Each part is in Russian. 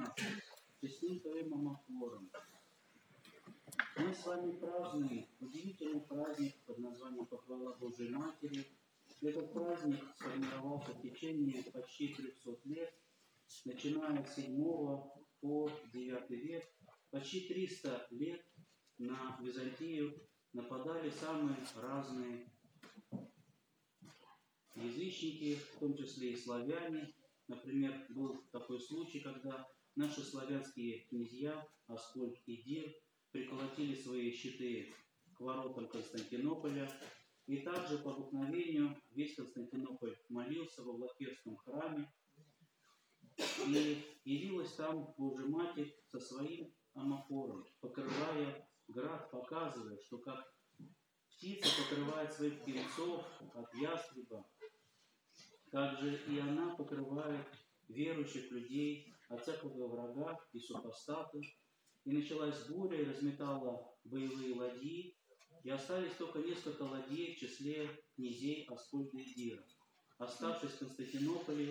нас честным Твоим омофором. Мы с вами празднуем удивительный праздник под названием Похвала Божией Матери. Этот праздник сформировался в течение почти 300 лет, начиная с 7 по 9 век. Почти 300 лет на Византию нападали самые разные язычники, в том числе и славяне. Например, был такой случай, когда наши славянские князья Аскольд и Дир приколотили свои щиты к воротам Константинополя. И также по обыкновению весь Константинополь молился во Влахерском храме. И явилась там Божья Матерь со своим омофором, покрывая град, показывая, что как птица покрывает своих птенцов от ястреба, так же и она покрывает верующих людей от всякого врага и супостата. И началась буря, и разметала боевые ладьи, и остались только несколько ладей в числе князей Аскольда и Дира. Оставшись в Константинополе,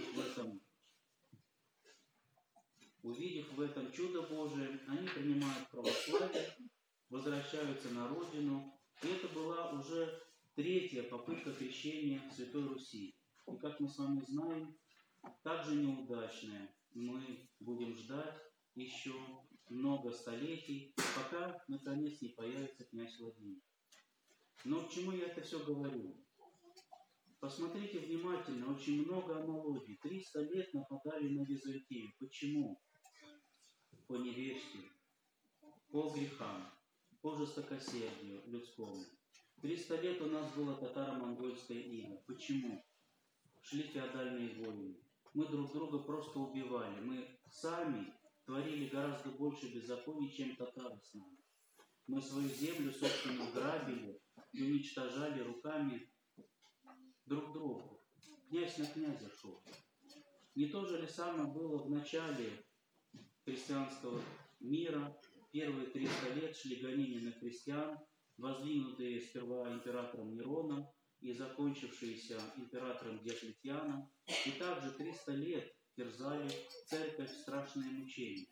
увидев в этом чудо Божие, они принимают православие, возвращаются на родину. И это была уже третья попытка крещения Святой Руси. И как мы с вами знаем, также неудачная. Мы будем ждать еще много столетий, пока наконец не появится князь Владимир. Но к чему я это все говорю? Посмотрите внимательно, очень много аналогий. 300 лет нападали на Византию. Почему? По неверию, по грехам, по жестокосердию людскому. 300 лет у нас было татаро-монгольское иго. Почему? Шли феодальные войны. Мы друг друга просто убивали. Мы сами творили гораздо больше беззаконий, чем татары с нами. Мы свою землю, собственно, грабили и уничтожали руками друг друга. Князь на князя шел. Не то же ли самое было в начале христианского мира? Первые 300 лет шли гонения на христиан, воздвигнутые сперва императором Нероном и закончившиеся императором Диоклетианом. И также 300 лет терзали церковь страшные мучения.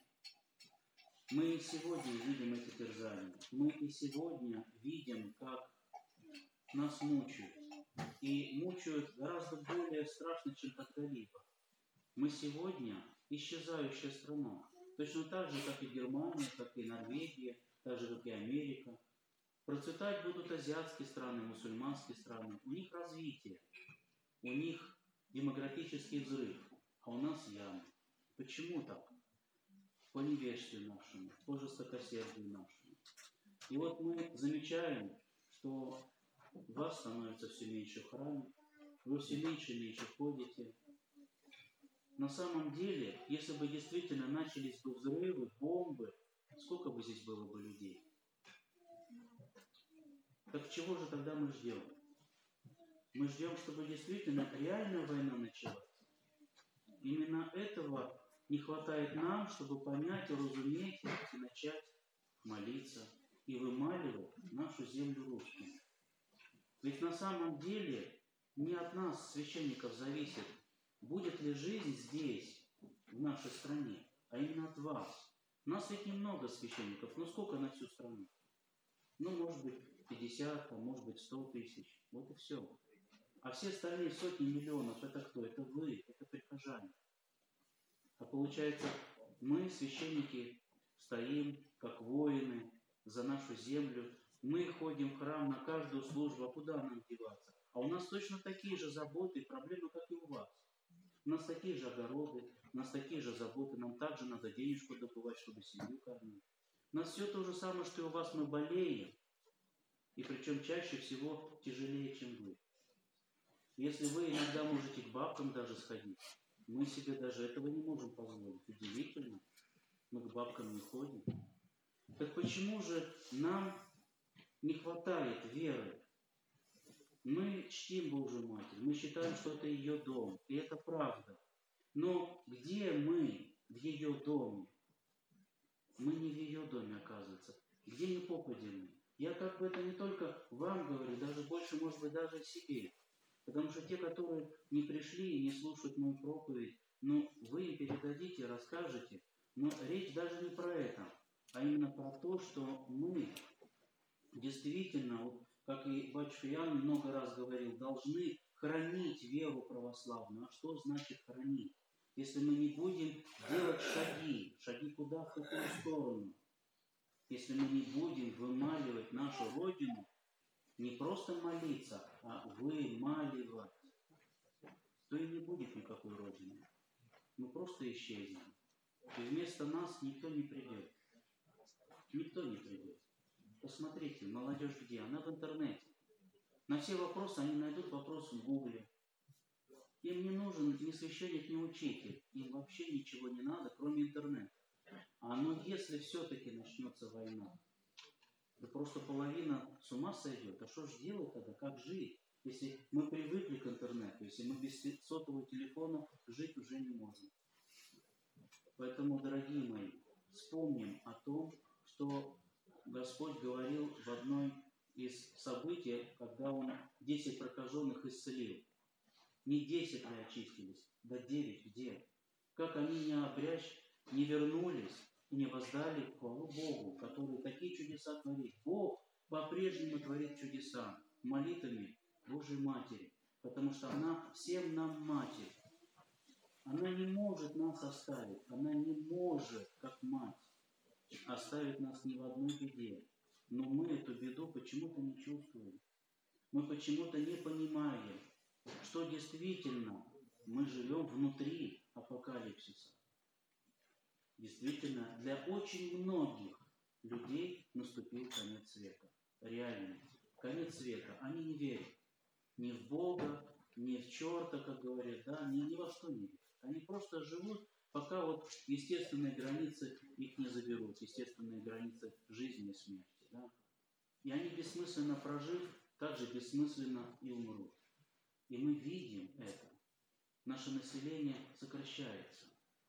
Мы и сегодня видим эти терзания. Мы и сегодня видим, как нас мучают. И мучают гораздо более страшно, чем когда-либо. Мы сегодня исчезающая страна. Точно так же, как и Германия, как и Норвегия, так же, как и Америка. Процветать будут азиатские страны, мусульманские страны. У них развитие, у них демографический взрыв, а у нас яма. Почему так? По невежеству нашему, по жестокосердию нашему. И вот мы замечаем, что вас становится все меньше в храме, вы все меньше и меньше ходите. На самом деле, если бы действительно начались бы взрывы, бомбы, сколько бы здесь было бы людей? Так чего же тогда мы ждем? Мы ждем, чтобы действительно реальная война началась. Именно этого не хватает нам, чтобы понять, уразуметь и начать молиться и вымаливать нашу землю русскую. Ведь на самом деле не от нас, священников, зависит, будет ли жизнь здесь, в нашей стране, а именно от вас. У нас ведь немного священников, но сколько на всю страну? Ну, может быть, 50, а может быть, 100 тысяч. Вот и все. А все остальные сотни миллионов, это кто? Это вы, это прихожане. А получается, мы, священники, стоим, как воины, за нашу землю. Мы ходим в храм на каждую службу, а куда нам деваться? А у нас точно такие же заботы и проблемы, как и у вас. У нас такие же огороды, у нас такие же заботы. Нам также надо денежку добывать, чтобы семью кормить. У нас все то же самое, что и у вас. Мы болеем. И причем чаще всего тяжелее, чем вы. Если вы иногда можете к бабкам даже сходить, мы себе даже этого не можем позволить. Удивительно. Мы к бабкам не ходим. Так почему же нам не хватает веры? Мы чтим Божию Матерь, мы считаем, что это ее дом, и это правда. Но где мы в ее доме? Мы не в ее доме, оказывается. Где не попадем мы? Я как бы это не только вам говорю, даже больше, может быть, даже себе. Потому что те, которые не пришли и не слушают мою проповедь, Ну, вы им передадите, расскажете, но речь даже не про это, а именно про то, что мы действительно, вот, как и батюшка Иоанн много раз говорил, должны хранить веру православную. А что значит хранить? Если мы не будем делать шаги куда, в какую сторону, если мы не будем вымаливать нашу Родину, не просто молиться, а вымаливать, то и не будет никакой Родины. Мы просто исчезнем. И вместо нас никто не придет. Никто не придет. Посмотрите, молодежь где? Она в интернете. На все вопросы они найдут вопрос в Гугле. Им не нужен ни священник, ни учитель. Им вообще ничего не надо, кроме интернета. Но если все-таки начнется война, да просто половина с ума сойдет. А что же делать тогда? Как жить? Если мы привыкли к интернету, если мы без сотового телефона жить уже не можем. Поэтому, дорогие мои, вспомним о том, что Господь говорил в одной из событий, когда Он 10 прокаженных исцелил. Не 10 ли очистились, да 9 где? Как они не обрящ, не вернулись и не воздали хвалу Богу, который такие чудеса творит. Бог по-прежнему творит чудеса молитвами Божьей Матери, потому что она всем нам Матерь. Она не может нас оставить, она не может, как мать, оставить нас ни в одной беде. Но мы эту беду почему-то не чувствуем. Мы почему-то не понимаем, что действительно мы живем внутри апокалипсиса. Действительно, для очень многих людей наступил конец света. Реально. Конец света. Они не верят ни в Бога, ни в черта, как говорят, да, ни во что не верят. Они просто живут, пока вот естественные границы их не заберут, естественные границы жизни и смерти. Да? И они, бессмысленно прожив, также бессмысленно и умрут. И мы видим это. Наше население сокращается.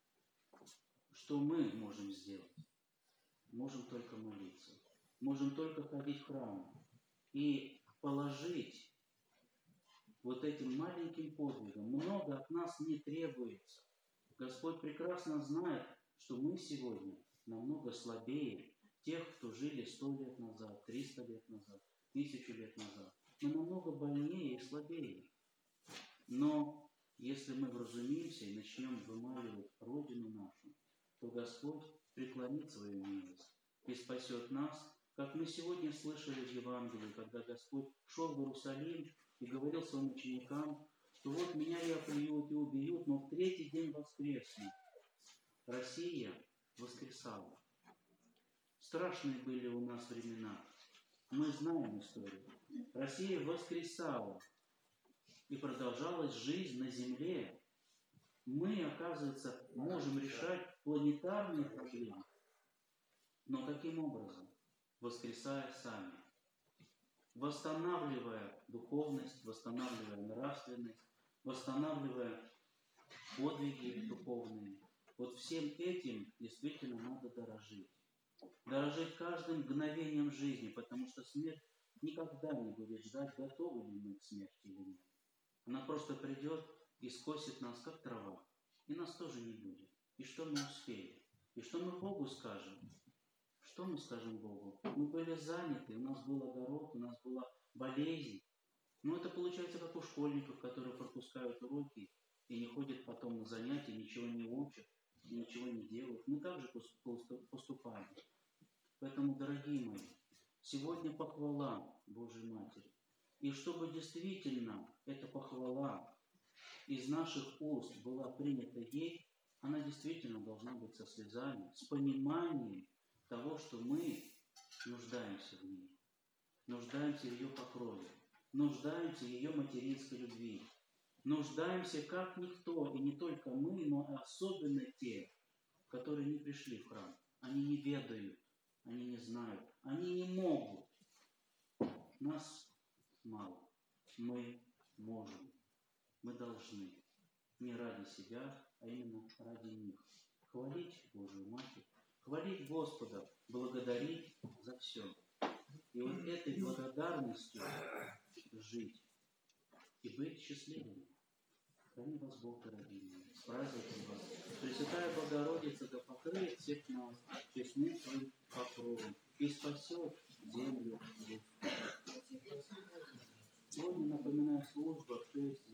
Что мы можем сделать? Можем только молиться. Можем только ходить в храм. И положить вот этим маленьким подвигом. Много от нас не требуется. Господь прекрасно знает, что мы сегодня намного слабее тех, кто жили 100 лет назад, 300 лет назад, 1000 лет назад. Мы намного больнее и слабее. Но если мы вразумимся и начнем вымаливать Родину нашу, то Господь преклонит свою милость и спасет нас, как мы сегодня слышали в Евангелии, когда Господь шел в Иерусалим и говорил своим ученикам, что вот меня и оплюют, и убьют, но в третий день воскресну. Россия воскресала. Страшные были у нас времена. Мы знаем историю. Россия воскресала. И продолжалась жизнь на Земле. Мы, оказывается, можем решать планетарные проблемы. Но каким образом? Воскресая сами. Восстанавливая духовность, восстанавливая нравственность, восстанавливая подвиги духовные. Вот всем этим действительно надо дорожить. Дорожить каждым мгновением жизни, потому что смерть никогда не будет ждать, готовы ли мы к смерти или нет. Она просто придет и скосит нас, как трава. И нас тоже не будет. И что мы успеем? И что мы Богу скажем? Что мы скажем Богу? Мы были заняты, у нас был огород, у нас была болезнь. Но это получается как у школьников, которые пропускают уроки и не ходят потом на занятия, ничего не учат, ничего не делают. Мы также поступаем. Поэтому, дорогие мои, сегодня похвала Божьей Матери. И чтобы действительно эта похвала из наших уст была принята ей, она действительно должна быть со слезами, с пониманием того, что мы нуждаемся в ней, нуждаемся в ее покрове, нуждаемся в ее материнской любви, нуждаемся как никто, и не только мы, но особенно те, которые не пришли в храм. Они не ведают, они не знают, они не могут. Нас мало. Мы можем. Мы должны. Не ради себя, а именно ради них. Хвалить Божию Матерь, хвалить Господа, благодарить за все. И вот этой благодарностью жить и быть счастливыми. Храни вас Бог, дорогие, с праздником вас. Пресвятая Богородица да покроет всех нас честным своим покровом и спасет землю русскую. Сегодня, напоминаю, служба в 6